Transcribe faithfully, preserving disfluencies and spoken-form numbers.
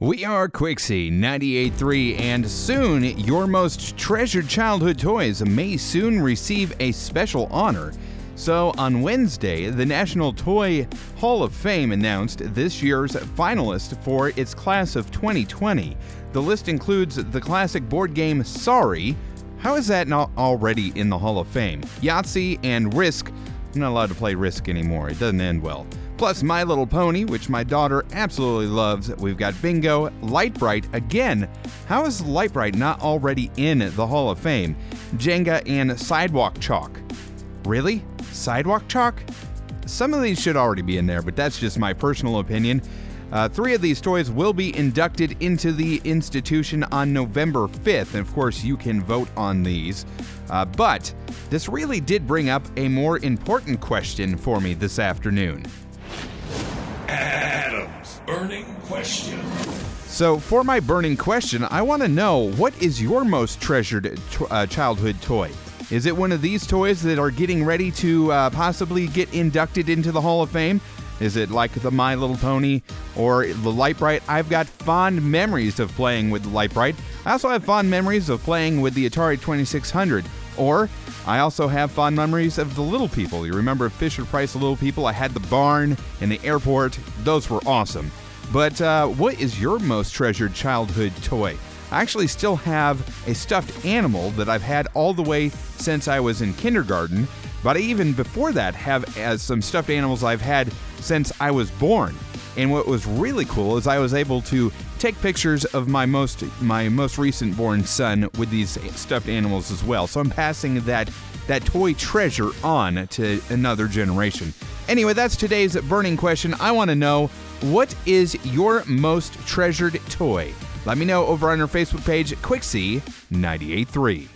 We are Quixie ninety-eight point three, and soon your most treasured childhood toys may soon receive a special honor. So on Wednesday, the National Toy Hall of Fame announced this year's finalists for its class of twenty twenty. The list includes the classic board game Sorry. How is that not already in the Hall of Fame? Yahtzee and Risk. I'm not allowed to play Risk anymore. It doesn't end well. Plus My Little Pony, which my daughter absolutely loves. We've got Bingo, Lite-Brite again. How is Lite-Brite not already in the Hall of Fame? Jenga and Sidewalk Chalk. Really? Sidewalk Chalk? Some of these should already be in there, but that's just my personal opinion. Uh, three of these toys will be inducted into the institution on November fifth, and of course you can vote on these. Uh, but this really did bring up a more important question for me this afternoon. Adam's burning question. So for my burning question, I want to know, what is your most treasured t- uh, childhood toy? Is it one of these toys that are getting ready to uh, possibly get inducted into the Hall of Fame? Is it like the My Little Pony or the Lite-Brite? I've got fond memories of playing with the Lite-Brite. I also have fond memories of playing with the Atari twenty-six hundred. Or I also have fond memories of the Little People. You remember Fisher-Price Little People? I had the barn and the airport. Those were awesome. But uh, what is your most treasured childhood toy? I actually still have a stuffed animal that I've had all the way since I was in kindergarten. But I even before that have uh, some stuffed animals I've had since I was born. And what was really cool is I was able to take pictures of my most my most recent born son with these stuffed animals as well. So I'm passing that that toy treasure on to another generation. Anyway, that's today's burning question. I want to know, what is your most treasured toy? Let me know over on our Facebook page, Quixie ninety-eight point three.